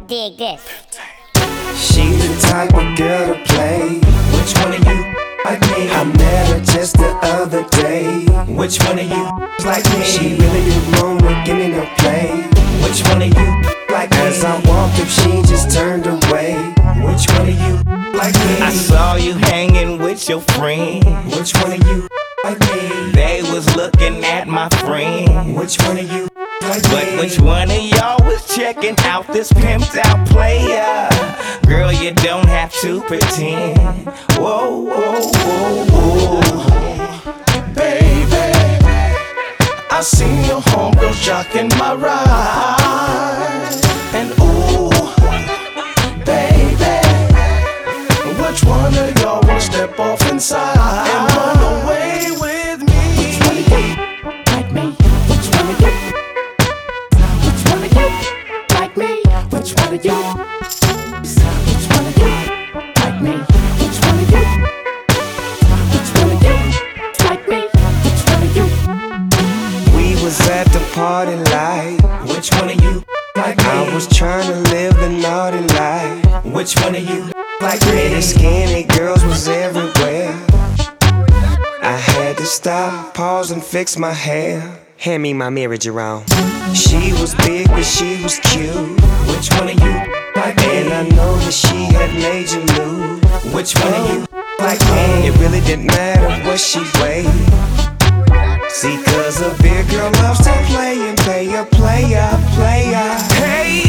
dig this. She the type of girl to play. Which one of you like me? I met her just the other day. Which one of you like me? She really didn't wanna give me no play. Which one of you like me? As I walked up, she just turned away. Which one of you like me? I saw you hanging with your friend. Which one of you like me? They was looking at my friend. Which one of you like But me? which one of y'all was checking out this pimped out player? Girl, you don't have to pretend. Whoa, whoa, whoa, whoa. Baby, I seen your homegirls jocking my ride. And ooh, baby, which one of y'all wanna step off inside and run away with me? Which one of you like me? Which one of you? Which one of you like me? Which one of you? Which one of you like me? Which one of you? Which one of you like me? Which one of you? We was at the party light. Which one of you like me? I was trying to live the naughty life. Which one of you like me? The skinny girls was everywhere. I had to stop, pause and fix my hair. Hand me my mirror, Jerome. She was big, but she was cute. Which one of you like me? And I know that she had made you lose. Which one of you like me? It really didn't matter what she weighed. See, cause a big girl loves to play and play a player. Hey,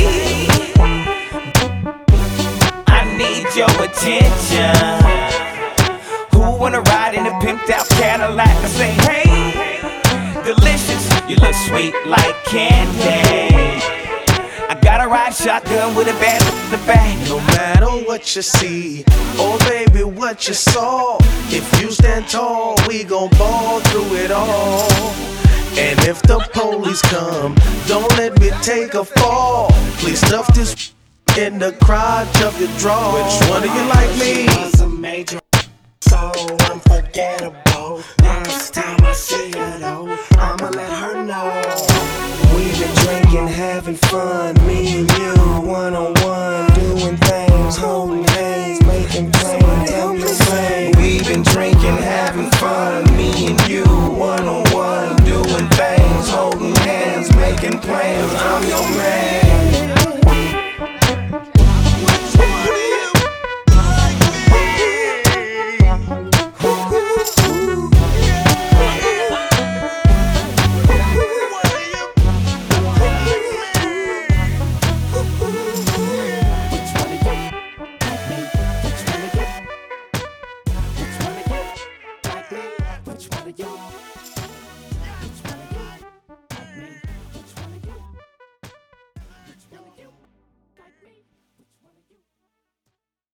I need your attention. Who wanna ride in a pimped out Cadillac? I say, hey, delicious, you look sweet like candy. I gotta ride shotgun with a bad in the back. No matter what you see, oh baby, what you saw. If you stand tall, we gon' ball through it all. And if the police come, don't let me take a fall. Please stuff this in the crotch of your drawer. Which one of you like me? Was a major, so unforgettable. Next time I see her though, I'ma let her know. We've been drinking, having fun, me and you.